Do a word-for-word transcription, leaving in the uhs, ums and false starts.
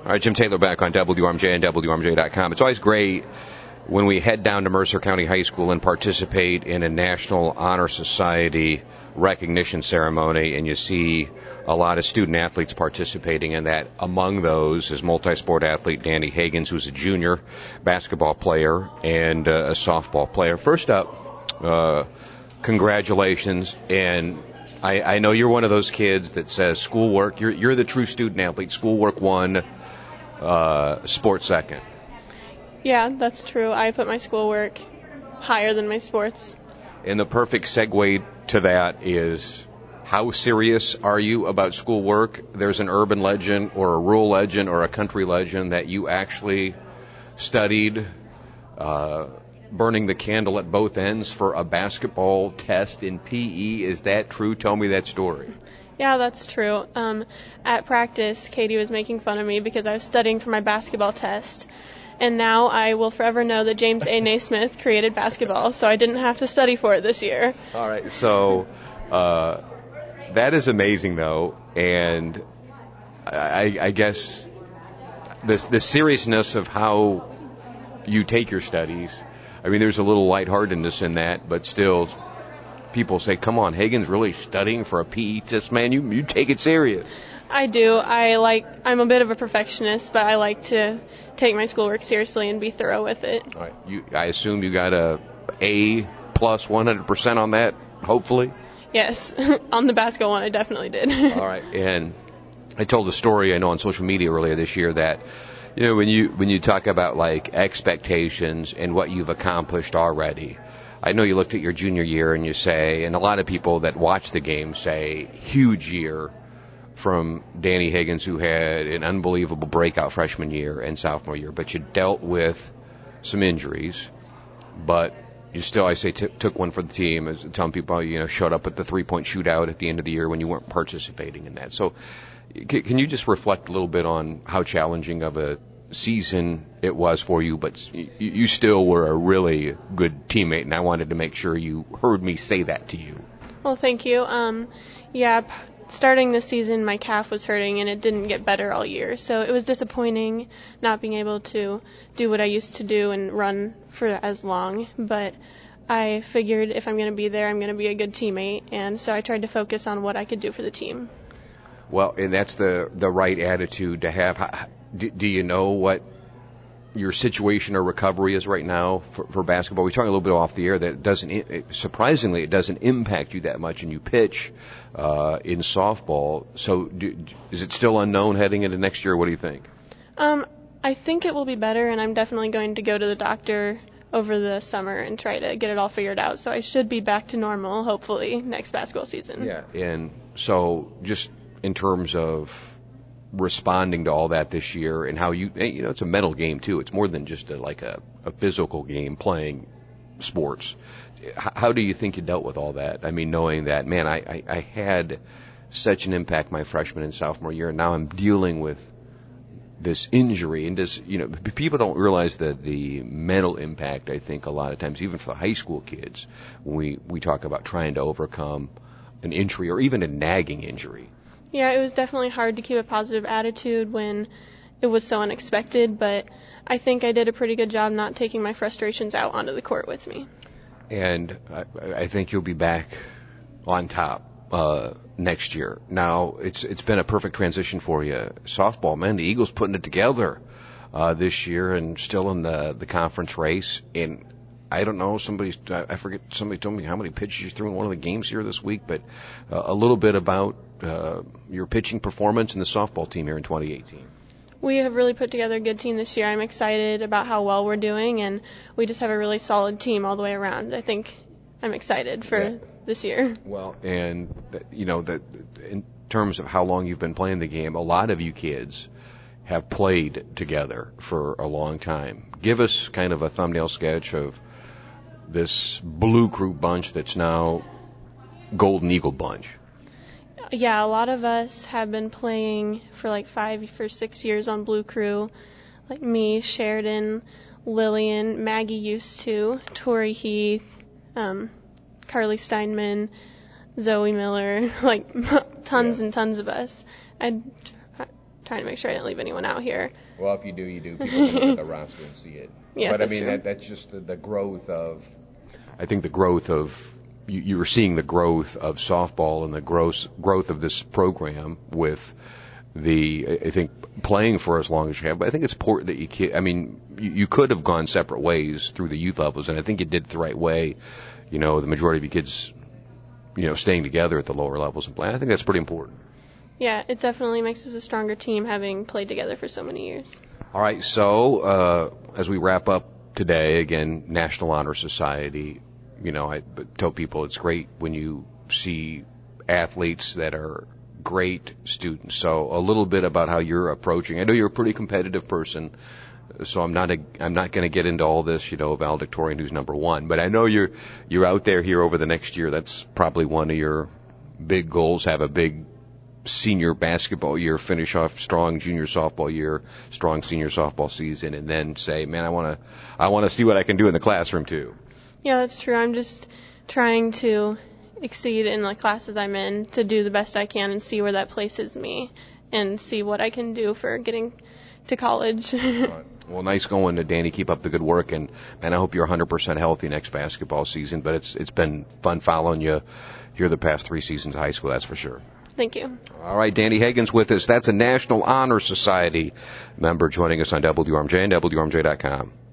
All right, Jim Taylor back on W R M J and W R M J dot com. It's always great when we head down to Mercer County High School and participate in a National Honor Society recognition ceremony, and you see a lot of student athletes participating in that. Among those is multi-sport athlete Danny Higgins, who's a junior basketball player and uh, a softball player. First up, uh, congratulations. And I, I know you're one of those kids that says schoolwork, you're, you're the true student athlete. Schoolwork one, uh, sport second. Yeah, that's true. I put my schoolwork higher than my sports. And the perfect segue to that is, how serious are you about schoolwork? There's an urban legend or a rural legend or a country legend that you actually studied, uh, burning the candle at both ends for a basketball test in P E. Is that true? Tell me that story. Yeah, that's true. Um, at practice, Katie was making fun of me because I was studying for my basketball test. And now I will forever know that James A. Naismith created basketball, so I didn't have to study for it this year. All right, so uh, that is amazing, though, and I, I guess the, the seriousness of how you take your studies, I mean, there's a little lightheartedness in that, but still, people say, come on, Higgins really studying for a P E test? Man, you, you take it serious. I do. I like, I'm a bit of a perfectionist, but I like to take my schoolwork seriously and be thorough with it. All right. You, I assume you got a A plus one hundred percent on that, hopefully? Yes. On the basketball one, I definitely did. All right. And I told a story, I know, on social media earlier this year that, you know, when you when you talk about, like, expectations and what you've accomplished already, I know you looked at your junior year and you say, and a lot of people that watch the game say, huge year from Danny Higgins, who had an unbelievable breakout freshman year and sophomore year, but you dealt with some injuries, but you still, I say, t- took one for the team, as telling people, you know, showed up at the three-point shootout at the end of the year when you weren't participating in that. So c- can you just reflect a little bit on how challenging of a season it was for you, but you, you still were a really good teammate, and I wanted to make sure you heard me say that to you. Well, thank you. Um, yeah, p- starting this season, my calf was hurting, and it didn't get better all year. So it was disappointing not being able to do what I used to do and run for as long. But I figured if I'm going to be there, I'm going to be a good teammate. And so I tried to focus on what I could do for the team. Well, and that's the, the right attitude to have. Do, do you know what your situation or recovery is right now for, for basketball? We talked a little bit off the air that it doesn't, it, surprisingly, it doesn't impact you that much, and you pitch uh, in softball. So do, is it still unknown heading into next year? What do you think? Um, I think it will be better, and I'm definitely going to go to the doctor over the summer and try to get it all figured out. So I should be back to normal, hopefully, next basketball season. Yeah, and so just in terms of responding to all that this year and how you, you know, it's a mental game too. It's more than just a, like a, a physical game playing sports. H- how do you think you dealt with all that? I mean, knowing that, man, I, I, I had such an impact my freshman and sophomore year, and now I'm dealing with this injury. And does, you know, people don't realize that the mental impact, I think, a lot of times, even for the high school kids, when we, we talk about trying to overcome an injury or even a nagging injury. Yeah, it was definitely hard to keep a positive attitude when it was so unexpected, but I think I did a pretty good job not taking my frustrations out onto the court with me. And I, I think you'll be back on top uh, next year. Now, it's it's been a perfect transition for you. Softball, man, the Eagles putting it together uh, this year and still in the, the conference race. And I don't know, somebody, I forget, somebody told me how many pitches you threw in one of the games here this week, but uh, a little bit about uh, your pitching performance and the softball team here in twenty eighteen. We have really put together a good team this year. I'm excited about how well we're doing, and we just have a really solid team all the way around. I think I'm excited for yeah. this year. Well, and, you know, that in terms of how long you've been playing the game, a lot of you kids have played together for a long time. Give us kind of a thumbnail sketch of this Blue Crew bunch that's now Golden Eagle bunch. Yeah, a lot of us have been playing for like five or six years on Blue Crew. Like me, Sheridan, Lillian, Maggie used to, Tori Heath, um, Carly Steinman, Zoe Miller, like tons yeah. and tons of us. I trying to make sure I didn't leave anyone out here. Well, if you do, you do. People can look at the roster and see it. Yeah, but that's I mean, true. that, that's just the, the growth of. I think the growth of you, you were seeing the growth of softball and the growth growth of this program with the. I think playing for as long as you have. But I think it's important that you. I mean, you, you could have gone separate ways through the youth levels, and I think you did it the right way. You know, the majority of you kids, you know, staying together at the lower levels and playing. I think that's pretty important. Yeah, it definitely makes us a stronger team having played together for so many years. All right, so uh, as we wrap up today, again, National Honor Society, you know, I tell people it's great when you see athletes that are great students. So a little bit about how you're approaching. I know you're a pretty competitive person, so I'm not a, I'm not going to get into all this, you know, valedictorian who's number one. But I know you're you're out there here over the next year. That's probably one of your big goals. Have a big senior basketball year, finish off strong junior softball year, strong senior softball season, and then say, man, I want to I want to see what I can do in the classroom too. Yeah, that's true. I'm just trying to exceed in the classes I'm in, to do the best I can and see where that places me and see what I can do for getting to college. Right. Well, nice going, Danny. Keep up the good work, and man, I hope you're one hundred percent healthy next basketball season. But it's it's been fun following you here the past three seasons of high school, that's for sure. Thank you. All right, Danny Hagan's with us. That's a National Honor Society member joining us on W R M J and W R M J dot com.